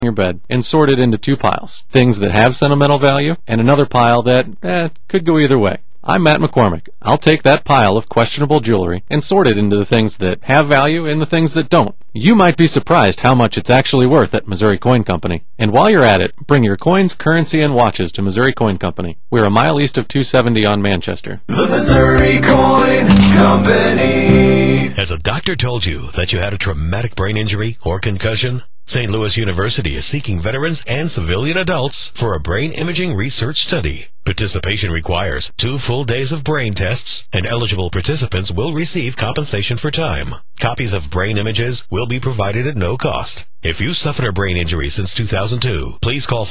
your bed and sort it into two piles. Things that have sentimental value and another pile that could go either way. I'm Matt McCormick. I'll take that pile of questionable jewelry and sort it into the things that have value and the things that don't. You might be surprised how much it's actually worth at Missouri Coin Company. And while you're at it, bring your coins, currency, and watches to Missouri Coin Company. We're a mile east of 270 on Manchester. The Missouri Coin Company. Has a doctor told you that you had a traumatic brain injury or concussion? St. Louis University is seeking veterans and civilian adults for a brain imaging research study. Participation requires 2 full days of brain tests, and eligible participants will receive compensation for time. Copies of brain images will be provided at no cost. If you suffered a brain injury since 2002, please call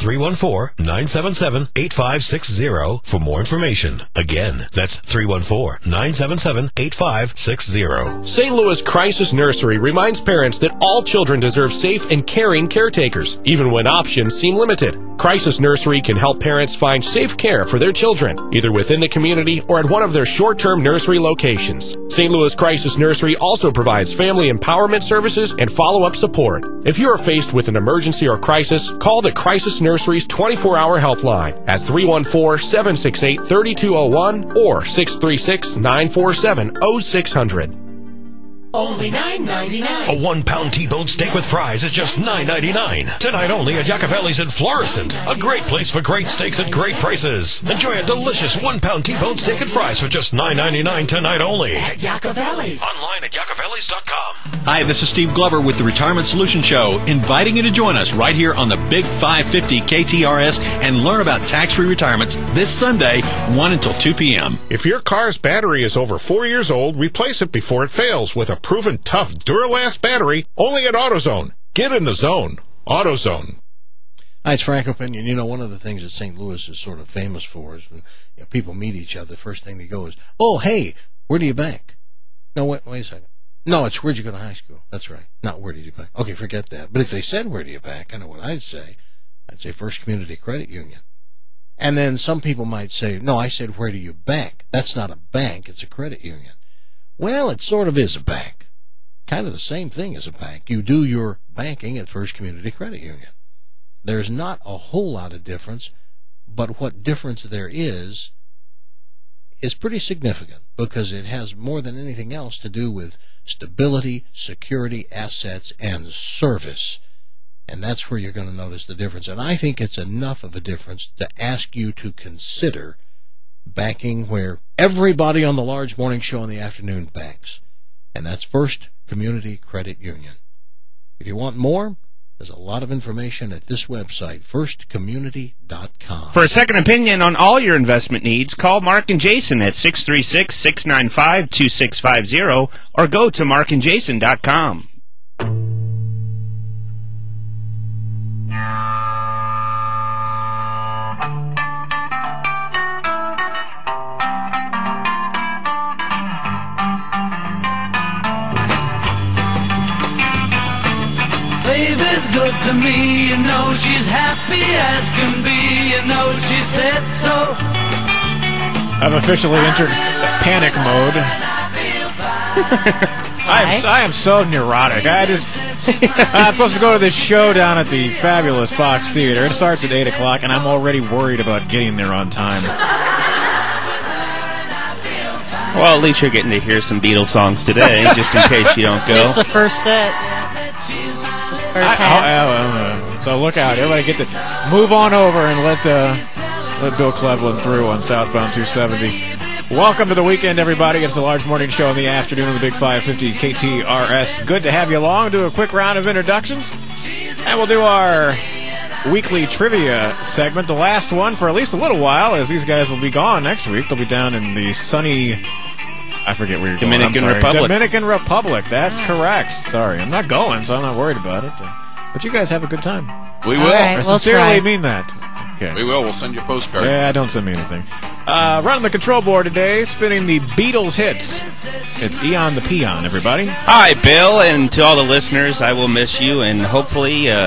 314-977-8560 for more information. Again, that's 314-977-8560. St. Louis Crisis Nursery reminds parents that all children deserve safe and caring caretakers, even when options seem limited. Crisis Nursery can help parents find safe care for their children, either within the community or at one of their short-term nursery locations. St. Louis Crisis Nursery also provides family empowerment services and follow-up support. If you are faced with an emergency or crisis, call the Crisis Nursery's 24-hour help line at 314-768-3201 or 636-947-0600. Only $9.99. A 1-pound T-bone steak with fries is just $9.99. Tonight only at Yacovelli's in Florissant. A great place for great steaks at great prices. Enjoy a delicious 1-pound T-bone steak and fries for just $9.99 tonight only. At Yacovelli's. Online at yacovellis.com. Hi, this is Steve Glover with the Retirement Solution Show, inviting you to join us right here on the Big 550 KTRS and learn about tax-free retirements this Sunday, 1 until 2 p.m. If your car's battery is over 4 years old, replace it before it fails with a proven tough Duralast battery only at AutoZone. Get in the zone. AutoZone. Hi, it's Frank Opinion. You know, one of the things that St. Louis is sort of famous for is when people meet each other, the first thing they go is, oh, hey, where do you bank? No, wait a second. No, it's where'd you go to high school? That's right. Not where did you bank. Okay, forget that. But if they said where do you bank, I know what I'd say. I'd say First Community Credit Union. And then some people might say, no, I said where do you bank? That's not a bank, it's a credit union. Well, it sort of is a bank. Kind of the same thing as a bank. You do your banking at First Community Credit Union. There's not a whole lot of difference, but what difference there is pretty significant because it has more than anything else to do with stability, security, assets, and service. And that's where you're going to notice the difference. And I think it's enough of a difference to ask you to consider banking where everybody on the large morning show in the afternoon banks. And that's First Community Credit Union. If you want more, there's a lot of information at this website, firstcommunity.com. For a second opinion on all your investment needs, call Mark and Jason at 636-695-2650 or go to markandjason.com. Baby's good to me, you know she's happy as can be, you know she said so. I've officially entered panic mode. I am so neurotic. I'm supposed to go to this show down at the fabulous Fox Theater. It starts at 8 o'clock, and I'm already worried about getting there on time. Well, at least you're getting to hear some Beatles songs today, just in case you don't go. It's the first set. So look out. Everybody get to move on over and let Bill Cleveland through on southbound 270. Welcome to the weekend, everybody. It's the large morning show in the afternoon of the Big 550 KTRS. Good to have you along. Do a quick round of introductions. And we'll do our weekly trivia segment, the last one for at least a little while, as these guys will be gone next week. They'll be down in the sunny... I forget where you're going. Dominican Republic. Dominican Republic. That's correct. Sorry, I'm not going, so I'm not worried about it. But you guys have a good time. We will. Right, I sincerely mean that. Okay. We will. We'll send you a postcard. Yeah, don't send me anything. Running the control board today, spinning the Beatles hits. It's Eon the Peon, everybody. Hi, Bill, and to all the listeners, I will miss you, and hopefully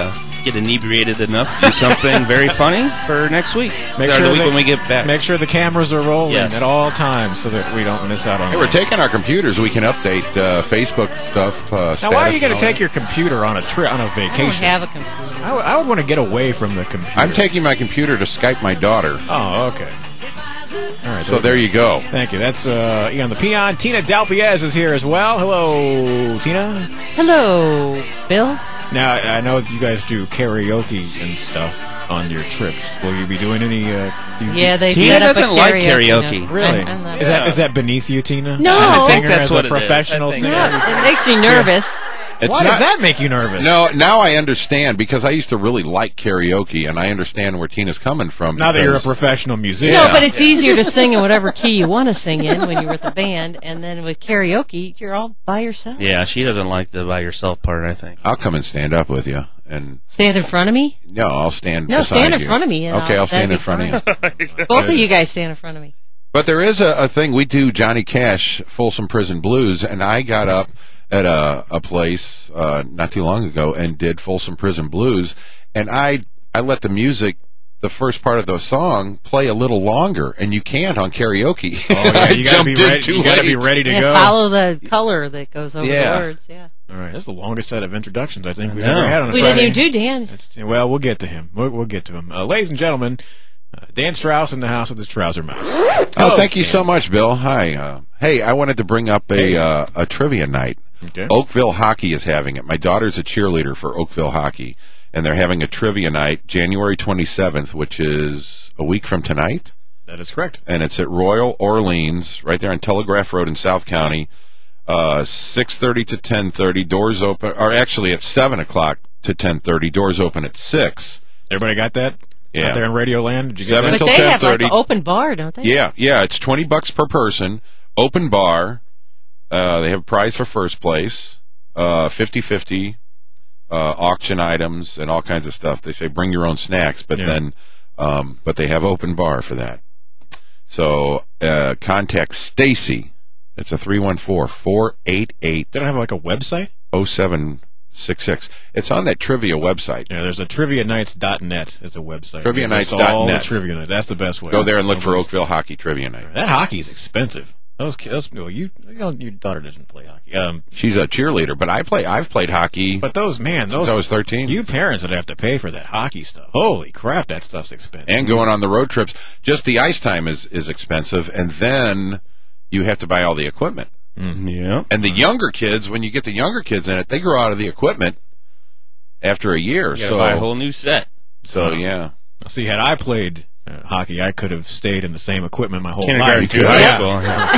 get inebriated enough to do something very funny for next week. Make Or sure the week they- when we get back. Make sure the cameras are rolling Yes. at all times so that we don't miss out on Hey, we're taking our computers. We can update Facebook stuff. Now, why are you going to take your computer on a trip on a I don't vacation? have a computer. I would want to get away from the computer. I'm taking my computer to Skype my daughter. Oh, okay. All right. So there you go. Thank you. That's Eon the Peon. Tina Dalpiez is here as well. Hello, Tina. Hello, Bill. Now, I know you guys do karaoke and stuff on your trips. Will you be doing any? Yeah, they Tina set up doesn't a like karaoke. karaoke. Really? I love Is it. that is that beneath you, Tina? No. As a I singer, think that's as what a it is. professional I think singer. No, it makes me nervous. It's Why not- does that make you nervous? No, now I understand because I used to really like karaoke, and I understand where Tina's coming from. Now that you're a because- professional musician. No, but it's easier to sing in whatever key you want to sing in when you're with the band, and then with karaoke, you're all by yourself. Yeah, she doesn't like the by yourself part, I think. I'll come and stand up with you, and Stand in front of me? no, I'll stand. No, beside stand in you. front of me. And Okay, I'll stand that'd in be front of you. fine. Both of you guys stand in front of me. But there is a thing. We do Johnny Cash, Folsom Prison Blues, and I got up at a place not too long ago and did Folsom Prison Blues, and I let the music, the first part of the song, play a little longer, and you can't on karaoke. Oh, yeah, I you gotta jumped be in ready. too You gotta be late. ready to And go. follow the color that goes over Yeah. the words, yeah. All right, that's the longest set of introductions I think we've know. ever had on a We Friday. didn't even do Dan. Well, we'll get to him. We'll get to him. Ladies and gentlemen, Dan Strauss in the house with his trouser mouse. Oh, thank you so much, Bill. Hi. Hey, I wanted to bring up a trivia night. Okay. Oakville Hockey is having it. My daughter's a cheerleader for Oakville Hockey, and they're having a trivia night January 27th, which is a week from tonight. That is correct. And it's at Royal Orleans, right there on Telegraph Road in South County. 6:30 to 10:30. Doors open, or actually at 7 o'clock to 10:30. Doors open at 6. Everybody got that? Yeah. Out there in Radio Land? Did you get 7 that? But till they have like 10:30. an open bar, don't they? Yeah. It's $20 per person. Open bar. They have a prize for first place. 50-50. Auction items and all kinds of stuff. They say bring your own snacks, but then, but they have open bar for that. So contact Stacy. It's a 314-488. They don't have like a website? 0766. It's on that trivia website. Yeah, there's a trivianights.net as a website. Trivianights.net. All the trivia nights. That's the best way. Go there and look for Oakville Hockey Trivia Night. That hockey's expensive. Well, your daughter doesn't play hockey. She's a cheerleader, but I've played hockey. But those since I was 13. You parents would have to pay for that hockey stuff. Holy crap, that stuff's expensive. And going on the road trips, just the ice time is expensive, and then you have to buy all the equipment. Yeah. And the younger kids, when you get the younger kids in it, they grow out of the equipment after a year. You gotta So buy a whole new set. So yeah. See, had I played hockey, I could have stayed in the same equipment my whole Kindergarten life. through high school.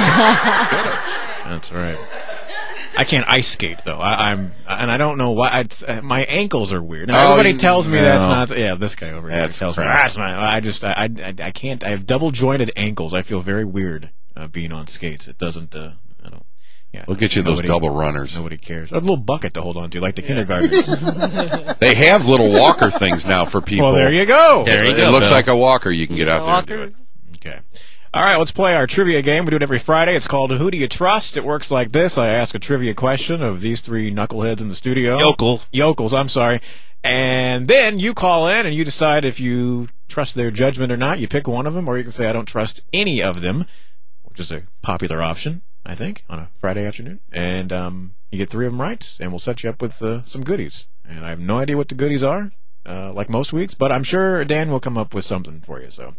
That's right. I can't ice skate though. And I don't know why. My ankles are weird. Now, everybody tells me that's not. Yeah, this guy over here tells me that's not. I can't. I have double jointed ankles. I feel very weird being on skates. It doesn't. I don't. Yeah, We'll get you those double runners. Nobody cares. A little bucket to hold on to, like the kindergartners. They have little walker things now for people. Well, there you go. It looks like a walker. You can get out there and do it. Okay. All right, let's play our trivia game. We do it every Friday. It's called Who Do You Trust? It works like this. I ask a trivia question of these three knuckleheads in the studio. Yokels, I'm sorry. And then you call in and you decide if you trust their judgment or not. You pick one of them, or you can say, I don't trust any of them, which is a popular option, I think, on a Friday afternoon. And you get three of them right, and we'll set you up with some goodies. And I have no idea what the goodies are. Like most weeks, but I'm sure Dan will come up with something for you. So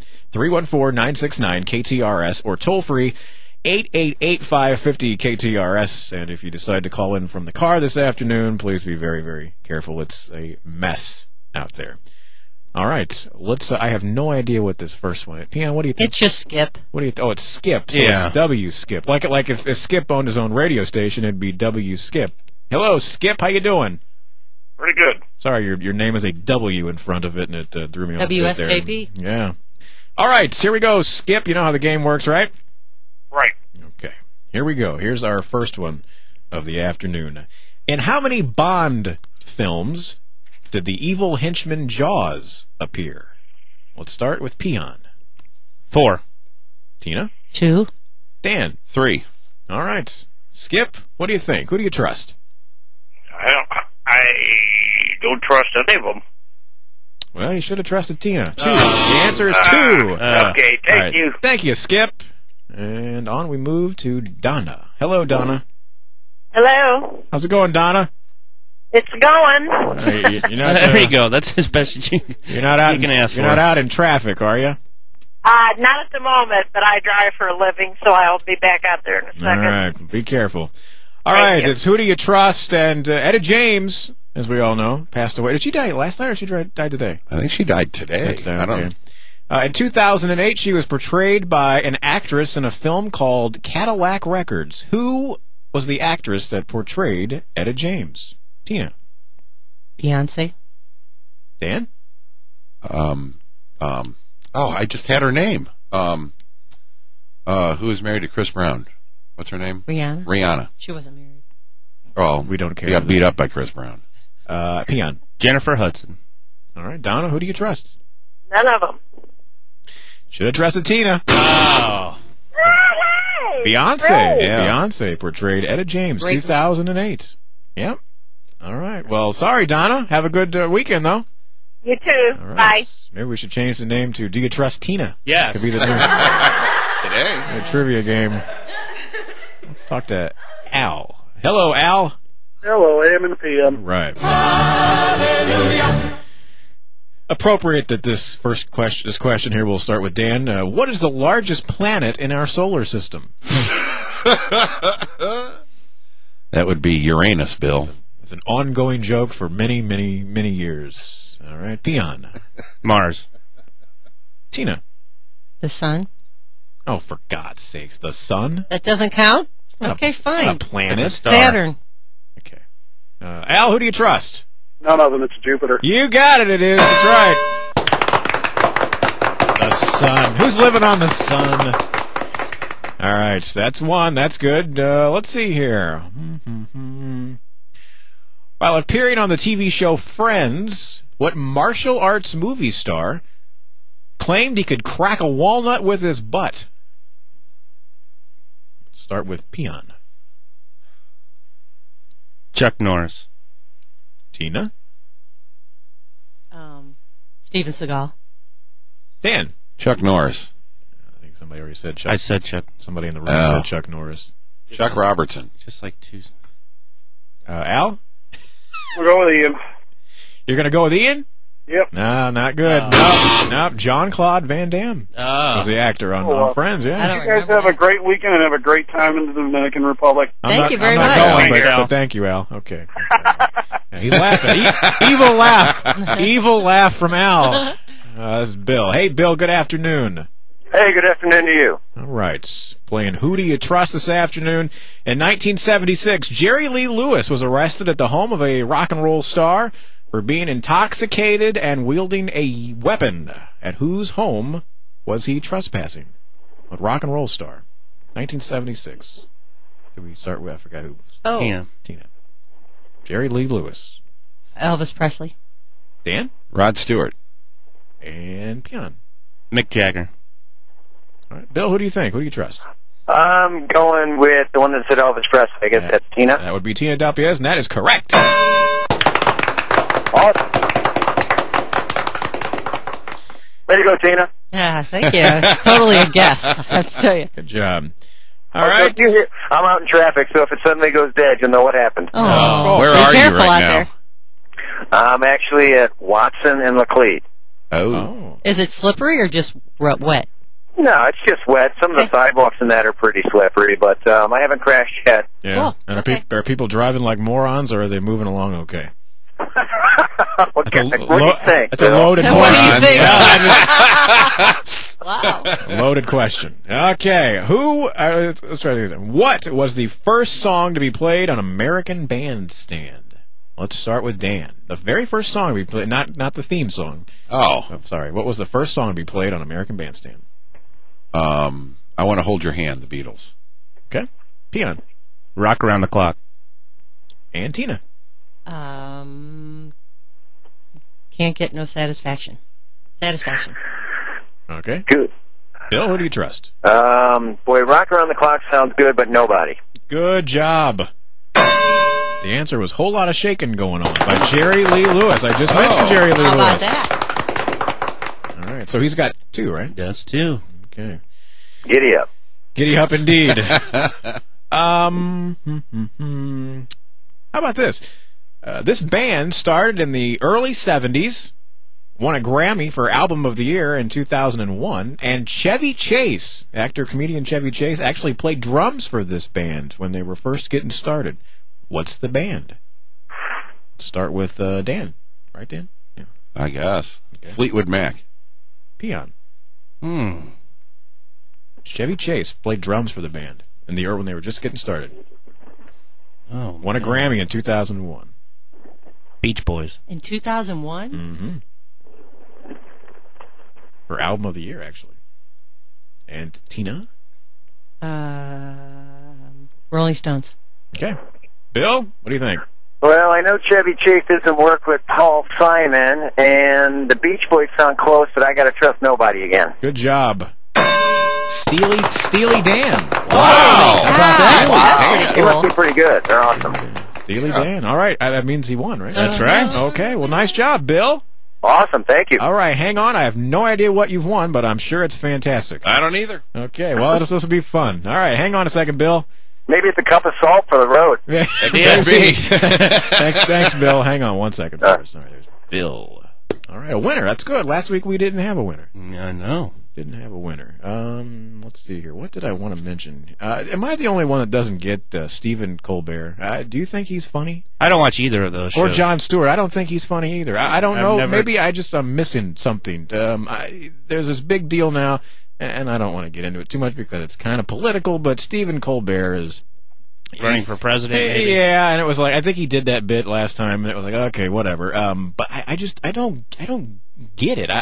314-969-KTRS or toll free 888-550-KTRS. And if you decide to call in from the car this afternoon, please be very, very careful. It's a mess out there. All right, let's. I have no idea what this first one is. Peon, what do you think? It's just Skip. What do you? Oh, it's Skip. So Yeah. it's W Skip. Like if Skip owned his own radio station, it'd be W Skip. Hello, Skip. How you doing? Pretty good. Sorry, your name is a W in front of it, and it threw me off. a bit there. WSKP? Yeah. All right, here we go. Skip, you know how the game works, right? Right. Okay. Here we go. Here's our first one of the afternoon. In how many Bond films did the evil henchman Jaws appear? Let's start with Peon. 4. Tina? 2. Dan? 3. All right. Skip, what do you think? Who do you trust? I don't trust any of them. Well, you should have trusted Tina. 2. The answer is 2. Okay, thank All right. you. Thank you, Skip. And on we move to Donna. Hello, Donna. Hello. How's it going, Donna? It's going. You're not, there you go. That's as best as you're not out. you can ask You're for. not out in traffic, are you? Not at the moment, but I drive for a living, so I'll be back out there in a second. All right. Be careful. All right. It's Who Do You Trust? And Etta James, as we all know, passed away. Did she die last night or she died today? I think she died today. I don't know. In 2008, she was portrayed by an actress in a film called Cadillac Records. Who was the actress that portrayed Etta James? Tina. Beyonce. Dan? I just had her name. Who is married to Chris Brown? What's her name? Rihanna. She wasn't married. Oh, we don't care. She got beat up by Chris Brown. Peon. Jennifer Hudson. All right, Donna, who do you trust? None of them. Should have trusted Tina. Oh. Beyonce. Right. Yeah. Beyonce portrayed Etta James, Great. 2008. Yep. All right. Well, sorry, Donna. Have a good weekend, though. You too. All right. Bye. Maybe we should change the name to Do You Trust Tina? Yes. Could be the new Today. trivia game. Let's talk to Al. Hello, Al. Hello, AM and PM. Right. Appropriate that this question here will start with Dan. What is the largest planet in our solar system? That would be Uranus, Bill. It's an ongoing joke for many, many, many years. All right, Peon. Mars. Tina. The sun. Oh, for God's sakes, the sun? That doesn't count? Not Okay, fine. Not a planet. It's a star. Saturn. Okay. Al, who do you trust? None of them. It's Jupiter. You got it. It is. That's right. The sun. Who's living on the sun? All right. So that's one. That's good. Let's see here. While appearing on the TV show Friends, what martial arts movie star claimed he could crack a walnut with his butt? Start with Peon. Chuck Norris. Tina. Steven Seagal. Dan. Chuck Norris. I think somebody already said Chuck. I said Chuck. Somebody in the room said Chuck Norris. Chuck Robertson. Just like two. Al? We'll go with Ian. You're going to go with Ian? Yep. No, not good. Nope. Jean-Claude Van Damme was the actor on Friends, yeah. You guys have a great weekend and have a great time in the Dominican Republic. Thank you very I'm much. not going, Thanks, Al. but thank you, Al. Okay. Yeah, he's laughing. Evil laugh. Evil laugh from Al. This is Bill. Hey, Bill, good afternoon. Hey, good afternoon to you. All right. Playing Who Do You Trust this afternoon. In 1976, Jerry Lee Lewis was arrested at the home of a rock and roll star for being intoxicated and wielding a weapon. At whose home was he trespassing? A rock and roll star. 1976. Did we start with? I forgot who. Oh. Tina. Jerry Lee Lewis. Elvis Presley. Dan? Rod Stewart. And Peon. Mick Jagger. All right. Bill, who do you think? Who do you trust? I'm going with the one that said Elvis Presley. I guess that's Tina. That would be Tina Dalpiez, and that is correct. Awesome. Way to go, Tina. Yeah, thank you. Totally a guess, I have to tell you. Good job. All right. I'm out in traffic, so if it suddenly goes dead, you'll know what happened. Oh, Where be are you careful right out now? there. I'm actually at Watson and Laclede. Oh. Is it slippery or just wet? No, it's just wet. Some of the sidewalks in that are pretty slippery, but I haven't crashed yet. Yeah. Cool. And are people driving like morons, or are they moving along okay? What do you think? It's a loaded What do question. you think? Wow. Loaded question. Okay, let's try this. What was the first song to be played on American Bandstand? Let's start with Dan. The very first song to be played, not the theme song. Oh. Sorry. What was the first song to be played on American Bandstand? I Want to Hold Your Hand, the Beatles. Okay. Peon. Rock Around the Clock. And Tina. Can't Get No Satisfaction. Satisfaction. Okay. Good. Bill, who do you trust? Boy, Rock Around the Clock sounds good, but nobody. Good job. The answer was Whole Lot of Shakin' Going On by Jerry Lee Lewis. I just mentioned Jerry Lee How Lewis. about that? right, so he's got 2, right? That's 2. Okay. Giddy up. Giddy up indeed. How about this? This band started in the early 70s, won a Grammy for Album of the Year in 2001, and Chevy Chase, actor-comedian Chevy Chase, actually played drums for this band when they were first getting started. What's the band? Start with Dan. Right, Dan? Yeah. I guess. Okay. Fleetwood Mac. Peon. Chevy Chase played drums for the band in the when they were just getting started. Oh, won a Grammy in 2001. Beach Boys. In 2001? Mm-hmm. For Album of the Year, actually. And Tina? Rolling Stones. Okay. Bill, what do you think? Well, I know Chevy Chase did some work with Paul Simon, and the Beach Boys sound close, but I got to trust nobody again. Good job. Steely Dan. Wow. How about that? Wow. He must be pretty good. They're awesome. Steely Dan. All right. That means he won, right? That's right. Okay. Well, nice job, Bill. Awesome. Thank you. All right. Hang on. I have no idea what you've won, but I'm sure it's fantastic. I don't either. Okay. Well, this will be fun. All right. Hang on a second, Bill. Maybe it's a cup of salt for the road. Yeah. Maybe. Thanks, Bill. Hang on one second first. All right. There's Bill. All right. A winner. That's good. Last week we didn't have a winner. I know. Didn't have a winner. Let's see here. What did I want to mention? Am I the only one that doesn't get Stephen Colbert? Do you think he's funny? I don't watch either of those shows. Or Jon Stewart. I don't think he's funny either. I don't know. Maybe I'm missing something. There's this big deal now, and I don't want to get into it too much because it's kind of political, but Stephen Colbert is running for president, maybe? Yeah, and it was like, I think he did that bit last time, and it was like, okay, whatever. But I don't get it.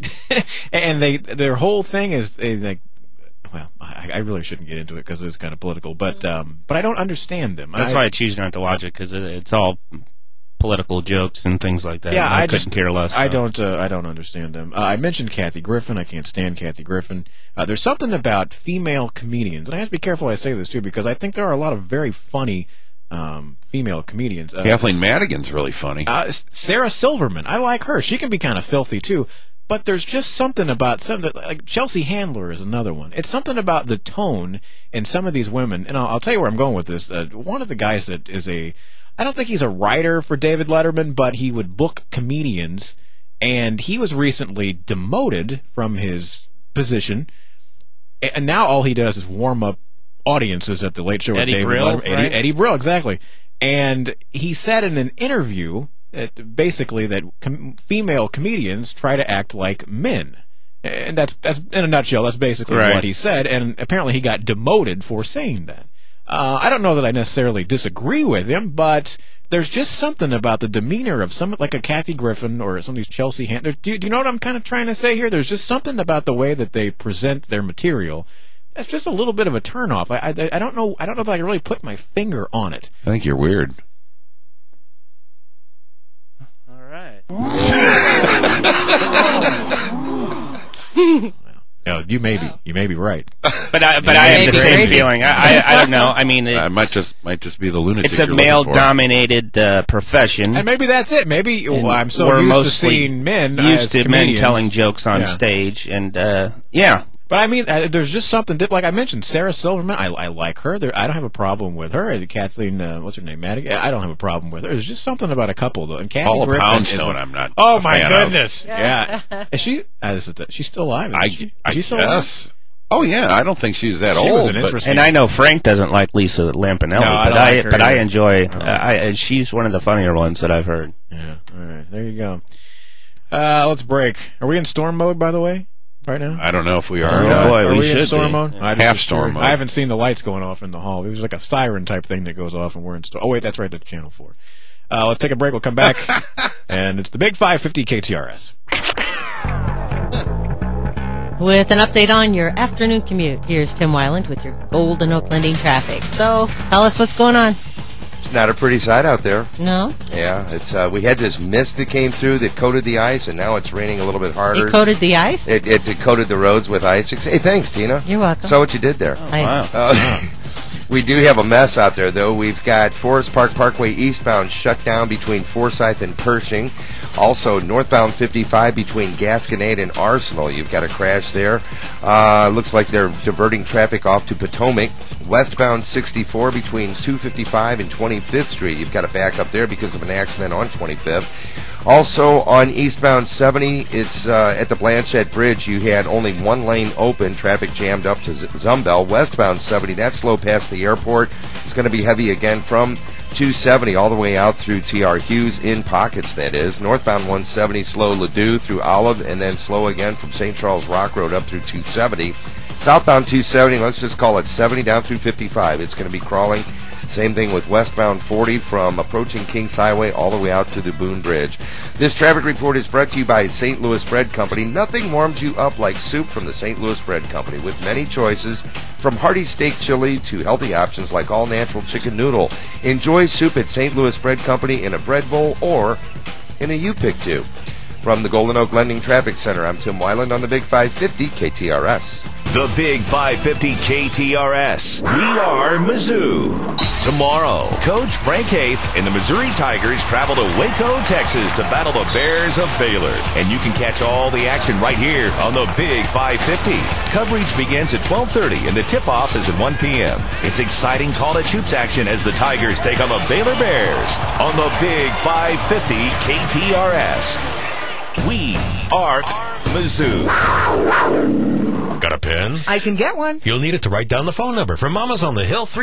And their whole thing is like, well, I really shouldn't get into it because it's kind of political, but I don't understand them. That's why I choose not to watch it, because it's all political jokes and things like that. Yeah, I couldn't care less. I don't understand them. I mentioned Kathy Griffin. I can't stand Kathy Griffin. There's something about female comedians, and I have to be careful I say this too, because I think there are a lot of very funny female comedians. Kathleen Madigan's really funny. Sarah Silverman, I like her. She can be kind of filthy too. But there's just something about like Chelsea Handler is another one. It's something about the tone in some of these women, and I'll tell you where I'm going with this. One of the guys that is I don't think he's a writer for David Letterman, but he would book comedians, and he was recently demoted from his position, and now all he does is warm up audiences at the Late Show with David Letterman. Right? Eddie Brill, exactly. And he said in an interview basically that female comedians try to act like men. And that's in a nutshell, that's basically what he said, and apparently he got demoted for saying that. I don't know that I necessarily disagree with him, but there's just something about the demeanor of some, like a Kathy Griffin or some of these Chelsea Handler. Do you know what I'm kind of trying to say here? There's just something about the way that they present their material that's just a little bit of a turnoff. I don't know. I don't know if I can really put my finger on it. I think you're weird. All right. No, you may be right. But I have the same feeling. I don't know. I mean, it might just be the lunatic. It's a male-dominated profession, and maybe that's it. Maybe I'm so we're used to seeing men, used to men comedians. telling jokes on stage, and yeah. But I mean, there's just something like I mentioned, Sarah Silverman. I like her. I don't have a problem with her. Kathleen, what's her name, Madigan? I don't have a problem with her. There's just something about a couple though. And Kathy Paula Griffin Poundstone, I'm not. Oh my goodness! Of. Yeah, is she? She's still alive. I she's still guess. Alive? Oh yeah, I don't think she's that old. Was an interesting. And I know Frank doesn't like Lisa Lampanelli, but I enjoy. She's one of the funnier ones that I've heard. Yeah. All right. There you go. Let's break. Are we in storm mode, by the way? Right now? I don't know if we are. Are we should in storm be. mode? Yeah. Half storm mode. I haven't seen the lights going off in the hall. It was like a siren type thing that goes off, and we're in storm. Oh wait, that's right. That's Channel 4. Let's take a break. We'll come back, and it's the Big 550 KTRS. With an update on your afternoon commute, here's Tim Weiland with your Golden Oak Lending traffic. So, tell us what's going on. It's not a pretty sight out there. No? Yeah, it's we had this mist that came through that coated the ice, and now it's raining a little bit harder. It coated the ice? It coated the roads with ice. Hey, thanks, Tina. You're welcome. Saw what you did there. Oh, wow. We do have a mess out there, though. We've got Forest Park Parkway eastbound shut down between Forsyth and Pershing. Also, northbound 55 between Gasconade and Arsenal. You've got a crash there. Looks like they're diverting traffic off to Potomac. Westbound 64 between 255 and 25th Street. You've got a backup there because of an accident on 25th. Also, on eastbound 70, it's at the Blanchette Bridge. You had only one lane open. Traffic jammed up to Zumbel. Westbound 70, that's slow past the airport. It's going to be heavy again from 270 all the way out through T.R. Hughes, in pockets, that is. Northbound 170, slow Ladue through Olive, and then slow again from St. Charles Rock Road up through 270. Southbound 270, let's just call it 70 down through 55. It's going to be crawling. Same thing with westbound 40 from approaching Kings Highway all the way out to the Boone Bridge. This traffic report is brought to you by St. Louis Bread Company. Nothing warms you up like soup from the St. Louis Bread Company, with many choices from hearty steak chili to healthy options like all-natural chicken noodle. Enjoy soup at St. Louis Bread Company in a bread bowl or in a U-Pick too. From the Golden Oak Lending Traffic Center, I'm Tim Weiland on the Big 550 KTRS. The Big 550 KTRS. We are Mizzou. Tomorrow, Coach Frank Haith and the Missouri Tigers travel to Waco, Texas to battle the Bears of Baylor. And you can catch all the action right here on the Big 550. Coverage begins at 12:30 and the tip-off is at 1 p.m. It's exciting college hoops action as the Tigers take on the Baylor Bears on the Big 550 KTRS. We are Mizzou. Got a pen? I can get one. You'll need it to write down the phone number for Mamas on the Hill,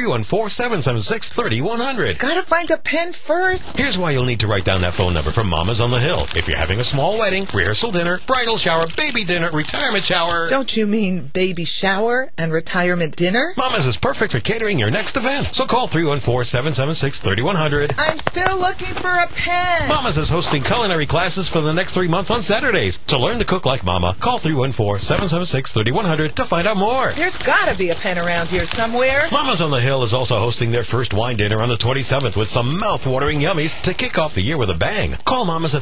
314-776-3100. Gotta find a pen first. Here's why you'll need to write down that phone number for Mamas on the Hill. If you're having a small wedding, rehearsal dinner, bridal shower, baby dinner, retirement shower. Don't you mean baby shower and retirement dinner? Mamas is perfect for catering your next event. So call 314-776-3100. I'm still looking for a pen. Mamas is hosting culinary classes for the next 3 months on Saturdays. To learn to cook like Mama, call 314-776-3100 to find out more. There's gotta be a pen around here somewhere. Mamas on the Hill is also hosting their first wine dinner on the 27th with some mouth-watering yummies to kick off the year with a bang. Call Mamas at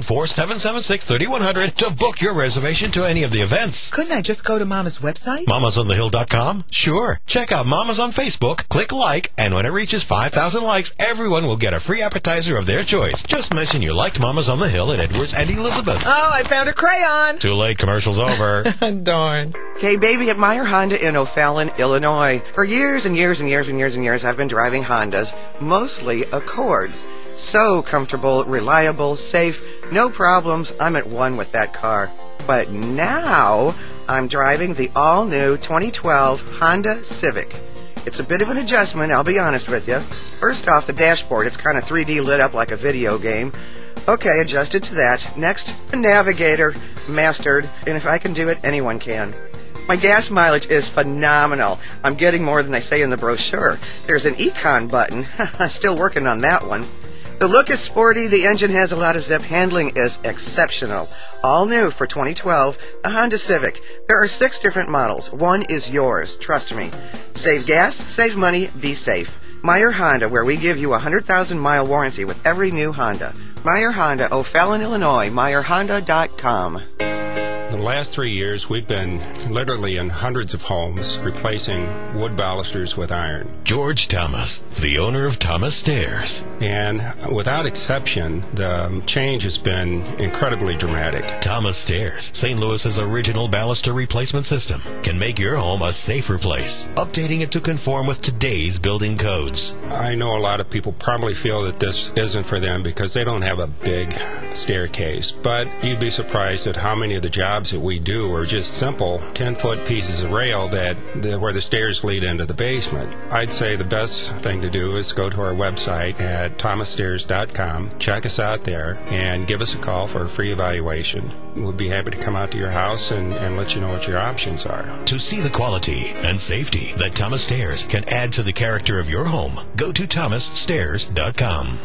314-776-3100 to book your reservation to any of the events. Couldn't I just go to Mama's website? MamasOnTheHill.com? Sure. Check out Mamas on Facebook, click like, and when it reaches 5,000 likes, everyone will get a free appetizer of their choice. Just mention you liked Mamas on the Hill at Edwards and Elizabeth. Oh, I found a crayon. Too late, commercial's over. Darn. Hey, baby, at Meyer Honda in O'Fallon, Illinois. For years and years and years and years and years, I've been driving Hondas, mostly Accords. So comfortable, reliable, safe, no problems. I'm at one with that car. But now, I'm driving the all-new 2012 Honda Civic. It's a bit of an adjustment, I'll be honest with you. First off, the dashboard, it's kind of 3D lit up like a video game. Okay, adjusted to that. Next, the navigator, mastered, and if I can do it, anyone can. My gas mileage is phenomenal. I'm getting more than I say in the brochure. There's an Econ button. Still working on that one. The look is sporty, the engine has a lot of zip, handling is exceptional. All new for 2012, the Honda Civic. There are 6 different models. One is yours, trust me. Save gas, save money, be safe. Meyer Honda, where we give you a 100,000-mile warranty with every new Honda. Meyer Honda, O'Fallon, Illinois, MeyerHonda.com. In the last 3 years, we've been literally in hundreds of homes replacing wood balusters with iron. George Thomas, the owner of Thomas Stairs. And without exception, the change has been incredibly dramatic. Thomas Stairs, St. Louis's original baluster replacement system, can make your home a safer place, updating it to conform with today's building codes. I know a lot of people probably feel that this isn't for them because they don't have a big staircase, but you'd be surprised at how many of the jobs that we do are just simple 10-foot pieces of rail where the stairs lead into the basement. I'd say the best thing to do is go to our website at thomasstairs.com, check us out there, and give us a call for a free evaluation. We'll be happy to come out to your house and let you know what your options are. To see the quality and safety that Thomas Stairs can add to the character of your home, go to thomasstairs.com.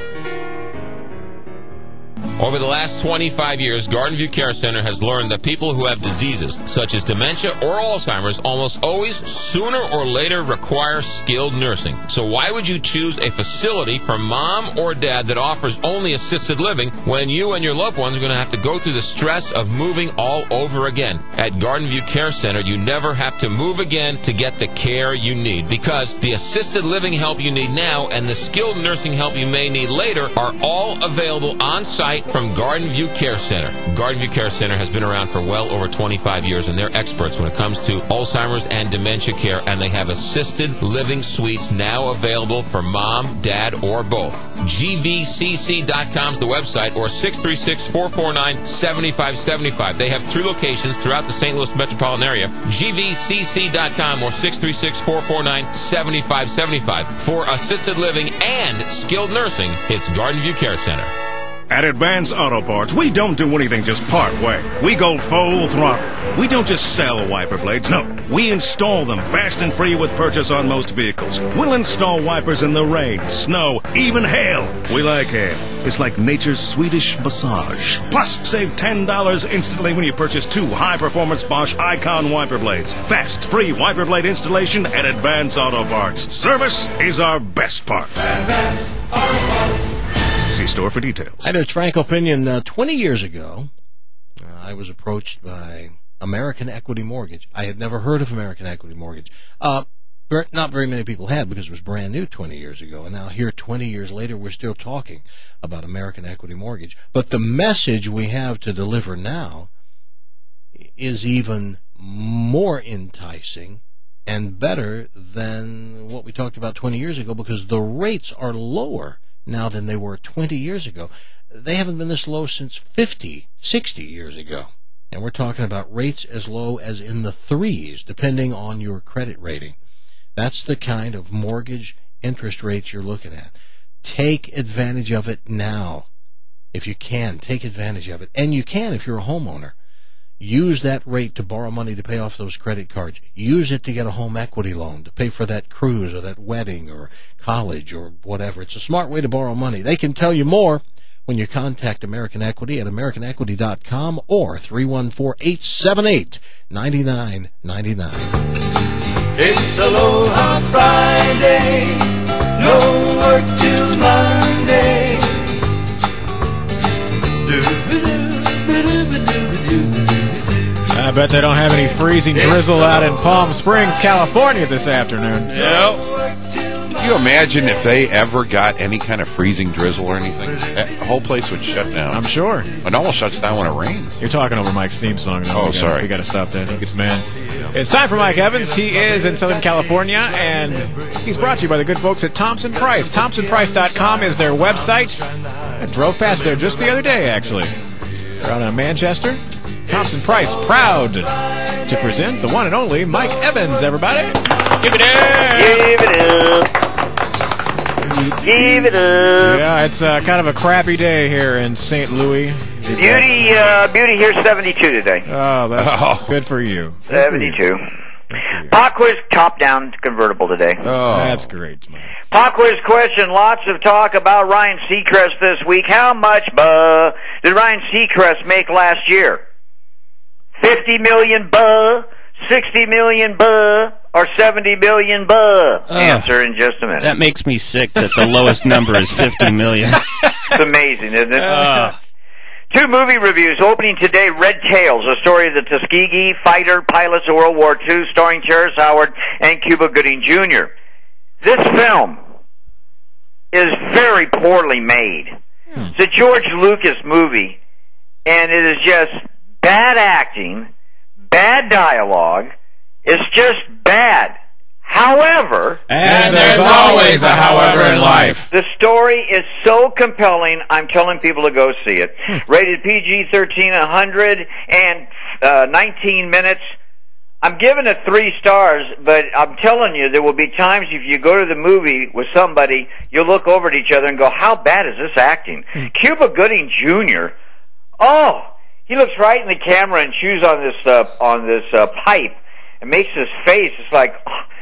Over the last 25 years, Garden View Care Center has learned that people who have diseases such as dementia or Alzheimer's almost always, sooner or later, require skilled nursing. So why would you choose a facility for mom or dad that offers only assisted living when you and your loved ones are going to have to go through the stress of moving all over again? At Garden View Care Center, you never have to move again to get the care you need, because the assisted living help you need now and the skilled nursing help you may need later are all available on site from Garden View Care Center. Garden View Care Center has been around for well over 25 years, and they're experts when it comes to Alzheimer's and dementia care, and they have assisted living suites now available for mom, dad, or both. GVCC.com is the website, or 636-449-7575. They have 3 locations throughout the St. Louis metropolitan area. GVCC.com or 636-449-7575. For assisted living and skilled nursing, it's Garden View Care Center. At Advance Auto Parts, we don't do anything just part way. We go full throttle. We don't just sell wiper blades, no. We install them fast and free with purchase on most vehicles. We'll install wipers in the rain, snow, even hail. We like hail. It's like nature's Swedish massage. Plus, save $10 instantly when you purchase 2 high-performance Bosch Icon wiper blades. Fast, free wiper blade installation at Advance Auto Parts. Service is our best part. Advance Auto Parts. See store for details. Hi there, it's Frank Opinion. 20 years ago, I was approached by American Equity Mortgage. I had never heard of American Equity Mortgage. Not very many people had, because it was brand new 20 years ago. And now here, 20 years later, we're still talking about American Equity Mortgage. But the message we have to deliver now is even more enticing and better than what we talked about 20 years ago, because the rates are lower now than they were 20 years ago. They haven't been this low since 50, 60 years ago. And we're talking about rates as low as in the 3s, depending on your credit rating. That's the kind of mortgage interest rates you're looking at. Take advantage of it now. If you can, take advantage of it. And you can if you're a homeowner. Use that rate to borrow money to pay off those credit cards. Use it to get a home equity loan, to pay for that cruise or that wedding or college or whatever. It's a smart way to borrow money. They can tell you more when you contact American Equity at AmericanEquity.com or 314-878-9999. It's Aloha Friday, no work till Monday. I bet they don't have any freezing drizzle out in Palm Springs, California this afternoon. Yep. Can you imagine if they ever got any kind of freezing drizzle or anything? The whole place would shut down. I'm sure. It almost shuts down when it rains. You're talking over Mike's theme song. Oh, sorry. We got to stop that. I think it's man. It's time for Mike Evans. He is in Southern California, and he's brought to you by the good folks at Thompson Price. ThompsonPrice.com is their website. I drove past there just the other day, actually. They're out in Manchester. Thompson Price, proud to present the one and only Mike Evans, everybody. Give it up! Give it up! Give it up! Yeah, it's kind of a crappy day here in St. Louis. Beauty here 72 today. Oh, that's good for you. 72. Pop quiz top-down convertible today. Oh, that's great. Pop quiz question. Lots of talk about Ryan Seacrest this week. How much did Ryan Seacrest make last year? 50 million, 60 million, or 70 million, Answer in just a minute. That makes me sick that the lowest number is 50 million. It's amazing, isn't it? 2 movie reviews opening today. Red Tails, a story of the Tuskegee fighter pilots of World War II, starring Terrence Howard and Cuba Gooding Jr. This film is very poorly made. It's a George Lucas movie, and it is just bad acting, bad dialogue. It's just bad. However... And there's always a however in life. The story is so compelling, I'm telling people to go see it. Rated PG-13, 119 minutes. I'm giving it 3 stars, but I'm telling you, there will be times if you go to the movie with somebody, you'll look over at each other and go, how bad is this acting? Cuba Gooding Jr., he looks right in the camera and chews on this pipe and makes his face. It's like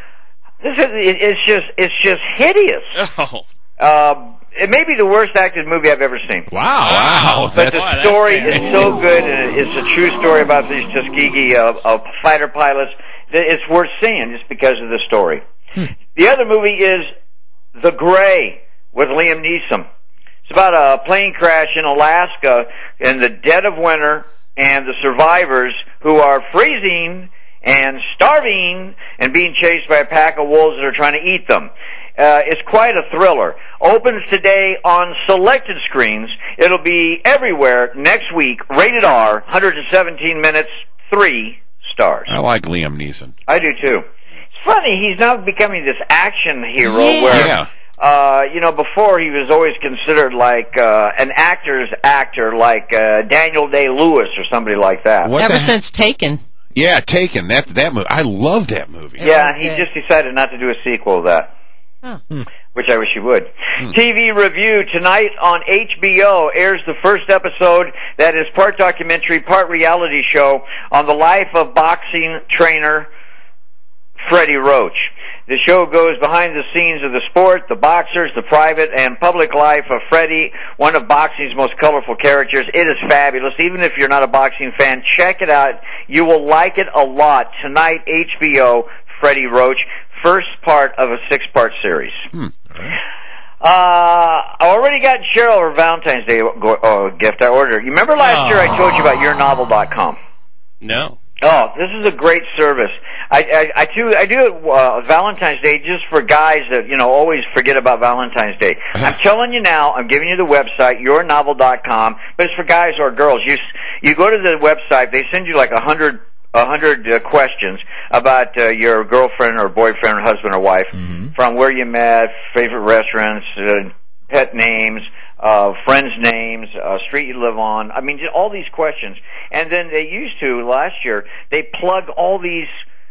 it's just hideous. It may be the worst acted movie I've ever seen. Wow! But the story is so good, and it's a true story about these Tuskegee fighter pilots. It's worth seeing just because of the story. The other movie is The Gray with Liam Neeson. It's about a plane crash in Alaska in the dead of winter, and the survivors who are freezing and starving and being chased by a pack of wolves that are trying to eat them. It's quite a thriller. Opens today on selected screens. It'll be everywhere next week. Rated R, 117 minutes, 3 stars. I like Liam Neeson. I do too. It's funny, he's now becoming this action hero where, before he was always considered like an actor's actor, like Daniel Day-Lewis or somebody like that. Ever since Taken. Yeah, Taken. That movie. I love that movie. Yeah, he just decided not to do a sequel of that. Huh. Which I wish he would. TV review tonight on HBO airs the first episode that is part documentary, part reality show on the life of boxing trainer Freddie Roach. The show goes behind the scenes of the sport, the boxers, the private and public life of Freddie, one of boxing's most colorful characters. It is fabulous. Even if you're not a boxing fan, check it out. You will like it a lot. Tonight, HBO, Freddie Roach. First part of a 6-part series. I already got Cheryl her Valentine's Day gift I ordered. You remember last year I told you about yournovel.com? No. Oh, this is a great service. I do it Valentine's Day just for guys that always forget about Valentine's Day. I'm telling you now. I'm giving you the website yournovel.com, but it's for guys or girls. You go to the website. They send you like 100 questions about your girlfriend or boyfriend or husband or wife, from where you met, favorite restaurants, pet names, friends' names, street you live on. I mean, just all these questions. And then they used to, last year, they plug all these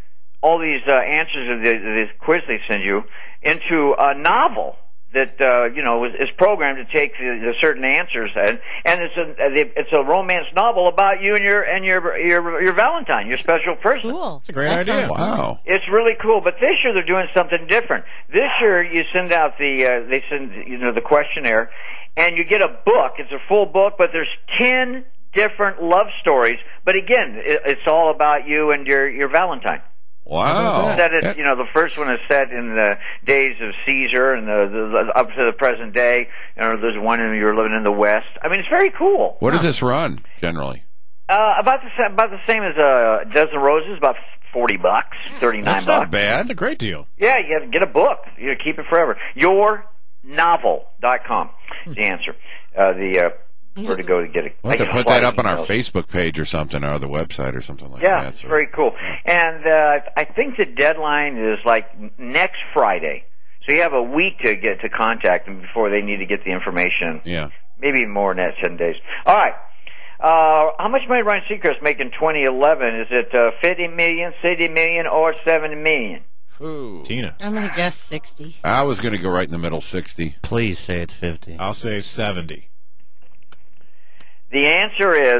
answers of the quiz they send you into a novel that is programmed to take the certain answers, and it's a romance novel about you and your Valentine, your special person. Cool. It's a great idea. Wow. It's really cool. But this year they're doing something different. This year you send out the questionnaire, and you get a book. It's a full book, but there's 10 different love stories. But again, it's all about you and your Valentine. Wow. The first one is set in the days of Caesar and the up to the present day. There's one in you're living in the West. I mean, it's very cool. What does this run generally? About the same as a dozen roses, about $40, $39. That's not bad. That's a great deal. Yeah, you have to get a book. You keep it forever. Yournovel.com is the answer. Where to go to get it. We'll have to put that up on our Facebook page or something, or the website or something like that. Yeah, it's very cool. And I think the deadline is like next Friday. So you have a week to get to contact them before they need to get the information. Yeah. Maybe more than that, 7 days. All right. How much money Ryan Seacrest make in 2011? Is it 50 million, 60 million, or 70 million? Ooh. Tina. I'm going to guess 60. I was going to go right in the middle, 60. Please say it's 50. I'll say 70. The answer is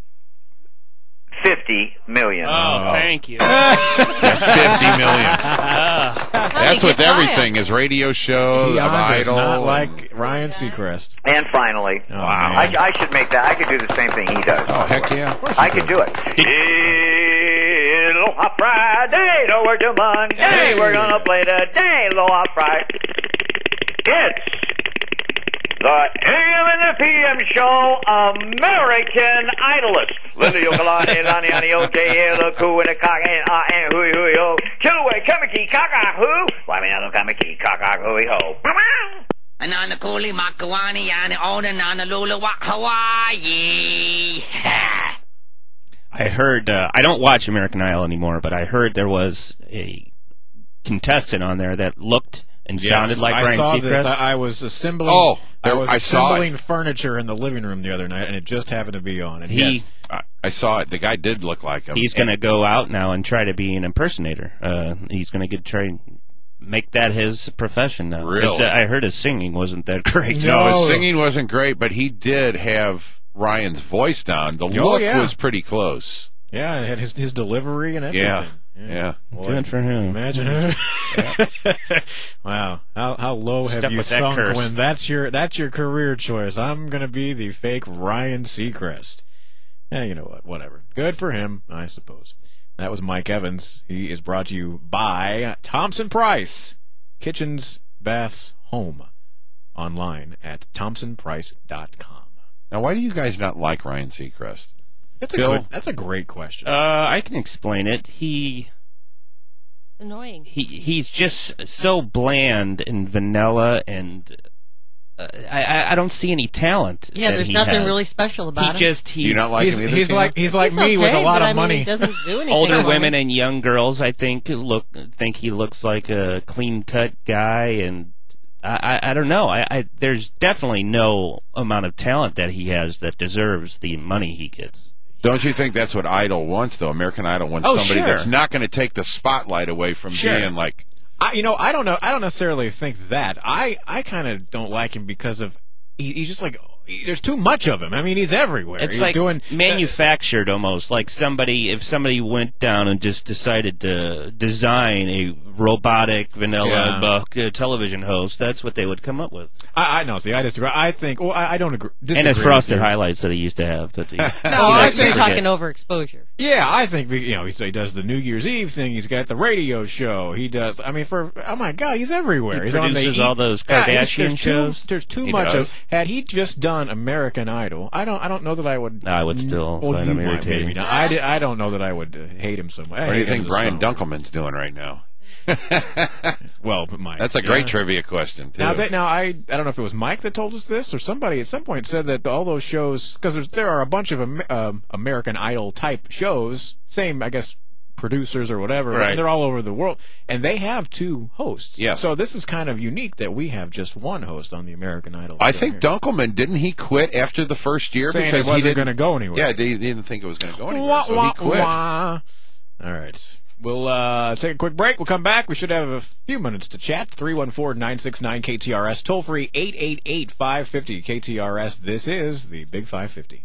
50 million. Oh, thank you. 50 million. That's with everything, his radio show, He Idol. not like Ryan Seacrest. And finally, Wow. I should make that. I could do the same thing he does. Oh, heck yeah. I could do it. Aloha Friday, no work till Monday. Hey. We're gonna play today, Aloha Friday. It's the AM and the PM show, American Idolist. Linda Yokalani, Lani, Ani, Oke, Eloku, and a Kaka, and Hui, Hui, Ho. Kilaway, Kamiki, Kaka, Hu. Wamiano, Kamiki, Kaka, Hui, Ho. Anana Kuli, Makawani, and Ona, Nana Lula, Hawaii. I heard, I don't watch American Idol anymore, but I heard there was a contestant on there that looked and sounded like Ryan Seacrest. I saw this. I was assembling. Assembling furniture in the living room the other night, and it just happened to be on. And I saw it. The guy did look like him. He's going to go out now and try to be an impersonator. He's going to try and make that his profession now. Really? I heard his singing wasn't that great. No, his singing wasn't great, but he did have Ryan's voice down. The look was pretty close. Yeah, and had his delivery and everything. Yeah. Boy, good for him. Imagine her. Wow, how low have you sunk when that's your career choice? I'm gonna be the fake Ryan Seacrest. Yeah, you know what? Whatever. Good for him, I suppose. That was Mike Evans. He is brought to you by Thompson Price, kitchens, baths, home. Online at thompsonprice.com. Now, why do you guys not like Ryan Seacrest? That's a great question. I can explain it. Annoying. He's just so bland and vanilla, and I don't see any talent. Yeah, that there's he nothing has. really special about him. You not like him either, he's Tina? like me with a lot of money. He doesn't do anything Older for women me. and young girls, I think he looks like a clean-cut guy, and I don't know. There's definitely no amount of talent that he has that deserves the money he gets. Don't you think that's what Idol wants, though? American Idol wants somebody that's not going to take the spotlight away from being like... I don't know. I don't necessarily think that. I kind of don't like him because of he's just like there's too much of him. I mean, he's everywhere. It's he's like doing manufactured almost. Like if somebody went down and just decided to design a robotic vanilla television host, that's what they would come up with. I know. See, I disagree. I think. Well, I don't agree. And his frosted highlights that he used to have. That I think you're talking overexposure. Yeah, I think he does the New Year's Eve thing. He's got the radio show. He does. I mean, oh my God, he's everywhere. He he's produces all those Kardashian shows. There's too much of. Had he just done American Idol, I don't know that I would. I would still find him irritating. Maybe not. I don't know that I would hate him so much. What do you think Brian Dunkelman's doing right now? Well, that's a great trivia question too. Now I don't know if it was Mike that told us this or somebody at some point said that all those shows, because there are a bunch of American Idol type shows, same I guess producers or whatever, right. And they're all over the world, and they have two hosts. Yes. So this is kind of unique that we have just one host on the American Idol. I think Dunkelman, didn't he quit after the first year saying because he wasn't going to go anywhere? Yeah, he didn't think it was going to go anywhere, so he quit. All right. We'll take a quick break. We'll come back. We should have a few minutes to chat. 314-969-KTRS. Toll free 888-550-KTRS. This is the Big 550.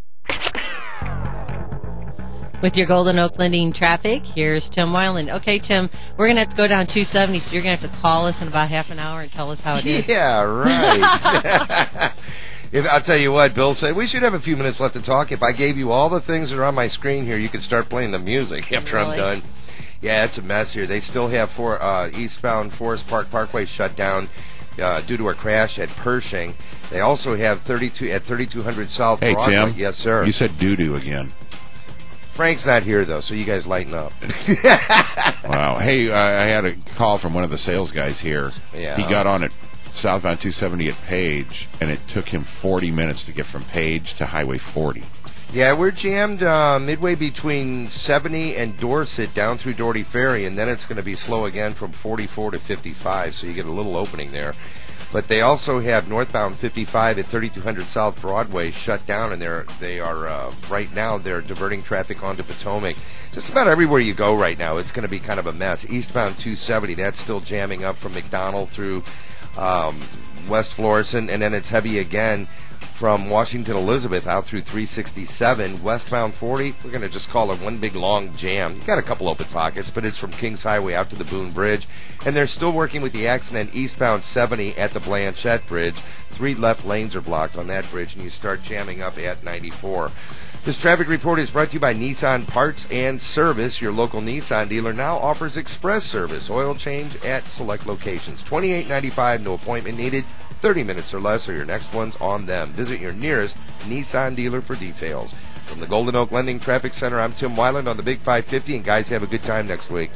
With your Golden Oak Lending traffic, here's Tim Weiland. Okay, Tim, we're going to have to go down 270, so you're going to have to call us in about half an hour and tell us how it is. Yeah, right. I'll tell you what, Bill said, we should have a few minutes left to talk. If I gave you all the things that are on my screen here, you could start playing the music after I'm done. Yeah, it's a mess here. They still have eastbound Forest Park Parkway shut down due to a crash at Pershing. They also have 3200 South Broadway. Tim. Yes, sir. You said doo-doo again. Frank's not here, though, so you guys lighten up. Wow. Hey, I had a call from one of the sales guys here. Yeah. He got on at southbound 270 at Page, and it took him 40 minutes to get from Page to Highway 40. Yeah, we're jammed midway between 70 and Dorset down through Doherty Ferry, and then it's going to be slow again from 44 to 55, so you get a little opening there. But they also have northbound 55 at 3200 South Broadway shut down, and they are right now they're diverting traffic onto Potomac. Just about everywhere you go right now, it's going to be kind of a mess. Eastbound 270, that's still jamming up from McDonald through West Florissant, and then it's heavy again from Washington Elizabeth out through 367. Westbound 40, we're going to just call it one big long jam. You got a couple open pockets, but it's from Kings Highway out to the Boone Bridge. And they're still working with the accident eastbound 70 at the Blanchette Bridge. 3 left lanes are blocked on that bridge, and you start jamming up at 94. This traffic report is brought to you by Nissan Parts and Service. Your local Nissan dealer now offers express service, oil change at select locations. $28.95, no appointment needed. 30 minutes or less, or your next one's on them. Visit your nearest Nissan dealer for details. From the Golden Oak Lending Traffic Center, I'm Tim Weiland on the Big 550, and guys, have a good time next week.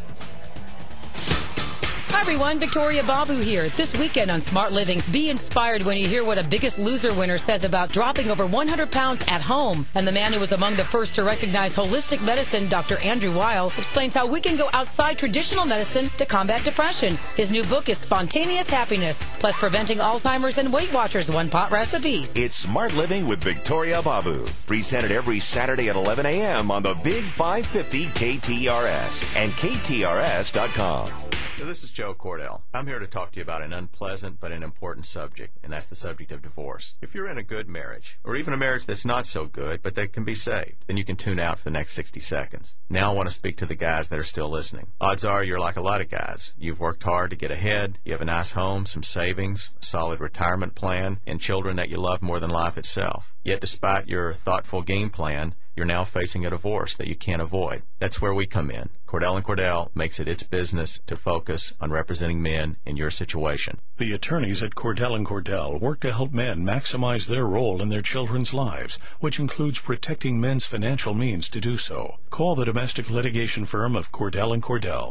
Hi everyone, Victoria Babu here. This weekend on Smart Living, be inspired when you hear what a Biggest Loser winner says about dropping over 100 pounds at home. And the man who was among the first to recognize holistic medicine, Dr. Andrew Weil, explains how we can go outside traditional medicine to combat depression. His new book is Spontaneous Happiness, plus preventing Alzheimer's and Weight Watchers one-pot recipes. It's Smart Living with Victoria Babu, presented every Saturday at 11 a.m. on the Big 550 KTRS and KTRS.com. So this is Joe Cordell. I'm here to talk to you about an unpleasant but an important subject, and that's the subject of divorce. If you're in a good marriage, or even a marriage that's not so good, but that can be saved, then you can tune out for the next 60 seconds. Now I want to speak to the guys that are still listening. Odds are you're like a lot of guys. You've worked hard to get ahead, you have a nice home, some savings, a solid retirement plan, and children that you love more than life itself. Yet despite your thoughtful game plan, you're now facing a divorce that you can't avoid. That's where we come in. Cordell & Cordell makes it its business to focus on representing men in your situation. The attorneys at Cordell & Cordell work to help men maximize their role in their children's lives, which includes protecting men's financial means to do so. Call the domestic litigation firm of Cordell & Cordell,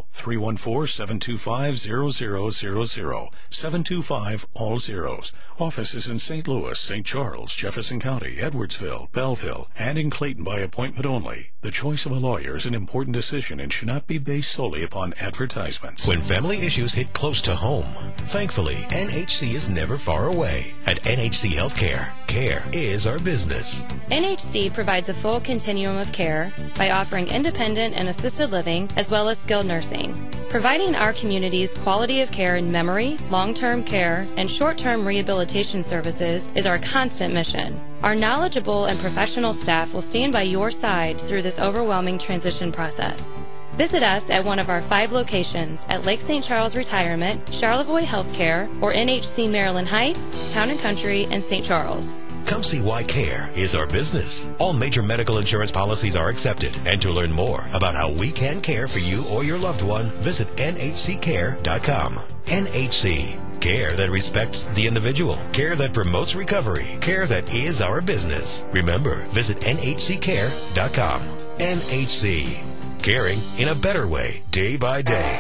314-725-0000, 725 all zeros. Offices in St. Louis, St. Charles, Jefferson County, Edwardsville, Belleville, and in Clayton by appointment only. The choice of a lawyer is an important decision and should not be based solely upon advertisements. When family issues hit close to home, thankfully, NHC is never far away. At NHC Healthcare, care is our business. NHC provides a full continuum of care by offering independent and assisted living as well as skilled nursing. Providing our community's quality of care in memory, long-term care, and short-term rehabilitation services is our constant mission. Our knowledgeable and professional staff will stand by your side through this overwhelming transition process. Visit us at one of our 5 locations at Lake St. Charles Retirement, Charlevoix Healthcare, or NHC Maryland Heights, Town & Country, and St. Charles. Come see why care is our business. All major medical insurance policies are accepted. And to learn more about how we can care for you or your loved one, visit nhccare.com. NHC. Care that respects the individual. Care that promotes recovery. Care that is our business. Remember, visit nhccare.com. NHC. Caring in a better way, day by day.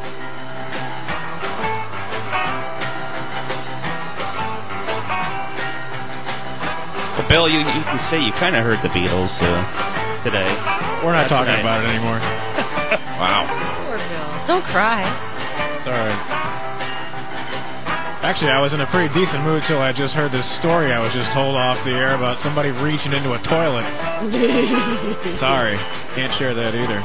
Well, Bill, you can say you kind of heard the Beatles today. We're not talking about it anymore. Wow. Poor Bill. Don't cry. Sorry. Actually, I was in a pretty decent mood till I just heard this story I was just told off the air about somebody reaching into a toilet. Sorry. Can't share that either.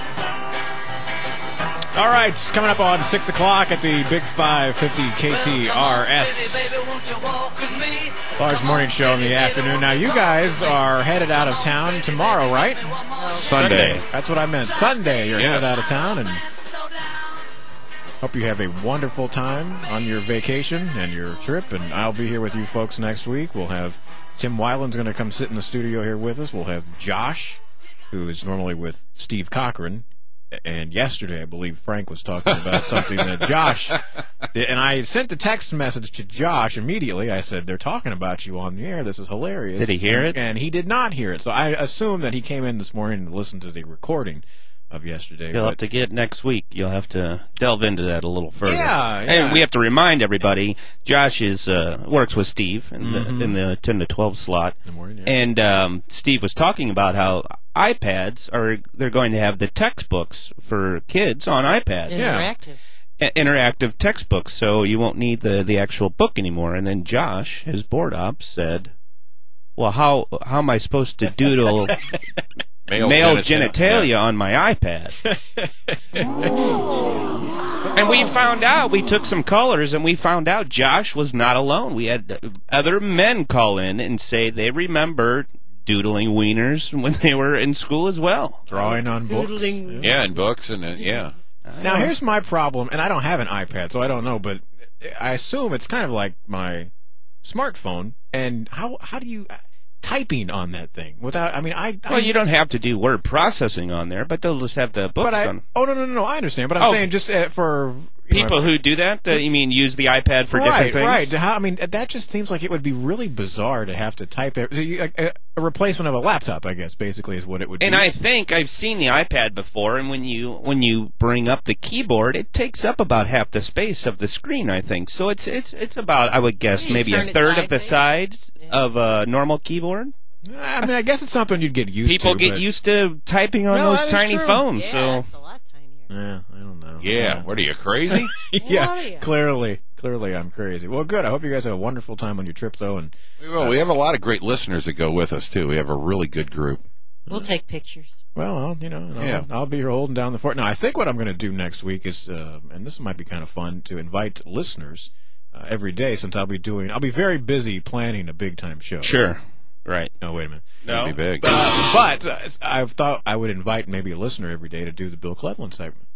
All right, coming up on 6 o'clock at the Big 550 KTRS. Large morning show in the afternoon. Now, you guys are headed out of town tomorrow, right? Sunday. That's what I meant. Sunday, you're headed out of town, and hope you have a wonderful time on your vacation and your trip, and I'll be here with you folks next week. We'll have Tim Weiland's going to come sit in the studio here with us. We'll have Josh, who is normally with Steve Cochran, and yesterday I believe Frank was talking about something that Josh did, and I sent a text message to Josh immediately. I said, they're talking about you on the air. This is hilarious. Did he hear it? And he did not hear it, so I assume that he came in this morning and listened to the recording of yesterday. You'll have to get next week. You'll have to delve into that a little further. Yeah. And we have to remind everybody, Josh is works with Steve in the 10 to 12 slot. In the morning, yeah. And Steve was talking about how iPads they're going to have the textbooks for kids on iPads. Interactive. Interactive textbooks, so you won't need the actual book anymore. And then Josh, his board op, said, well, how am I supposed to doodle male genitalia on my iPad? And we found out, we took some callers, and we found out Josh was not alone. We had other men call in and say they remember doodling wieners when they were in school as well. Drawing on books. Yeah, in books, and yeah. Now, here's my problem, and I don't have an iPad, so I don't know, but I assume it's kind of like my smartphone, and how do you... typing on that thing without, well, you don't have to do word processing on there, but they'll just have the books on. Oh, no, I understand, but I'm saying just for people who do that, you mean use the iPad for different things? Right, that just seems like it would be really bizarre to have to type it. A replacement of a laptop, I guess, basically is what it would be. And I think I've seen the iPad before, and when you bring up the keyboard, it takes up about half the space of the screen, I think. So it's about, I would guess, maybe a third of the size of a normal keyboard. I guess it's something you'd get used to. People get used to typing on those tiny phones, yeah, so it's a lot tinier. Yeah, I don't know. Yeah, what are you, crazy? Yeah, clearly I'm crazy. Well, good. I hope you guys have a wonderful time on your trip, though. And we have a lot of great listeners that go with us too. We have a really good group. We'll take pictures. Well, I'll be here holding down the fort. Now, I think what I'm going to do next week is, and this might be kind of fun, to invite listeners every day, since I'll be very busy planning a big time show. Sure. Right. No, wait a minute. No. It'll be big. But I've thought I would invite maybe a listener every day to do the Bill Cleveland segment.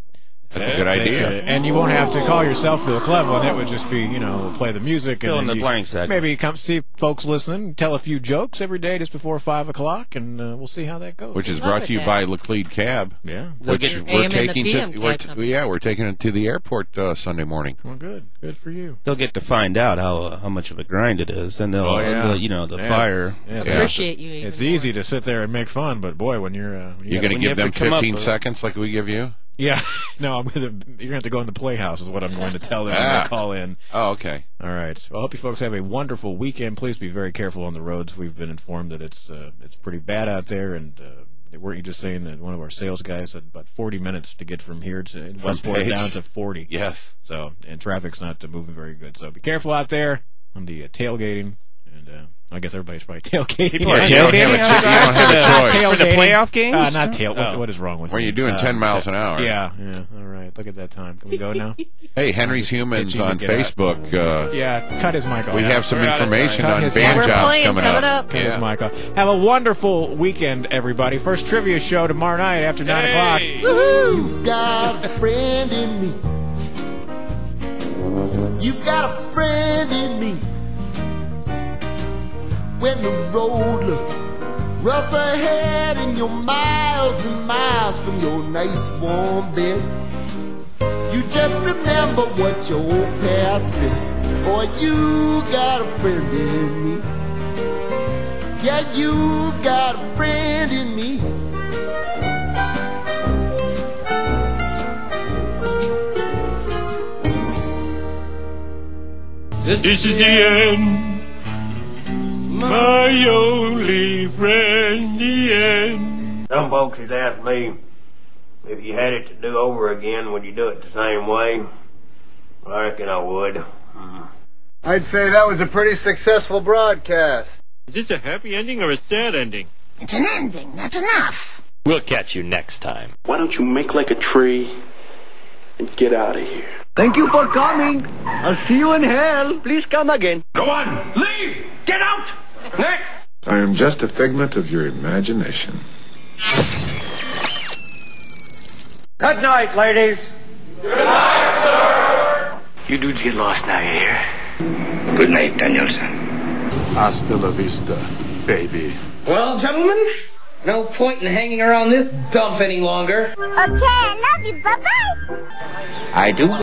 That's a good idea. And you won't have to call yourself Bill Cleveland. It would just be, we'll play the music. Fill in and the blank segment. Maybe come see folks listening, tell a few jokes every day just before 5 o'clock, and we'll see how that goes. Which is brought to you by Laclede Cab. Yeah. Which we're taking we're taking it to the airport Sunday morning. Well, good. Good for you. They'll get to find out how much of a grind it is, and they'll, the fire. Appreciate you. Even it's more. easy to sit there and make fun, but boy, when you're going to give them 15 seconds like we give you? Yeah, no, you're going to have to go in the Playhouse is what I'm going to tell them when they call in. Oh, okay. All right. Well, I hope you folks have a wonderful weekend. Please be very careful on the roads. We've been informed that it's pretty bad out there, and weren't you just saying that one of our sales guys had about 40 minutes to get from here to Westport down to 40? Yes. So, and traffic's not moving very good. So be careful out there on the tailgating, and I guess everybody's probably tailgating. People are tailgating. You don't have a choice. For the playoff games? Not tail. What is wrong with me? You're doing 10 miles an hour. Yeah. All right. Look at that time. Can we go now? Hey, Henry's Humans on Facebook. Cut his mic off. We have some information on band jobs coming up. Cut his mic off. Have a wonderful weekend, everybody. First trivia show tomorrow night after 9 o'clock. You got a friend in me. You got a friend in me. When the road looks rough ahead and you're miles and miles from your nice warm bed, you just remember what your old past said. Boy, you got a friend in me. Yeah, you got a friend in me. This is the end. My only friend, the end. Some folks has asked me, if you had it to do over again, would you do it the same way? Well, I reckon I would. I'd say that was a pretty successful broadcast. Is this a happy ending or a sad ending? It's an ending. That's enough. We'll catch you next time. Why don't you make like a tree and get out of here? Thank you for coming. I'll see you in hell. Please come again. Go on, leave! Get out! Next! I am just a figment of your imagination. Good night, ladies. Good night, sir. You dudes get lost now, you hear? Good night, Danielson. Hasta la vista, baby. Well, gentlemen, no point in hanging around this dump any longer. Okay, I love you. Bye-bye. I do.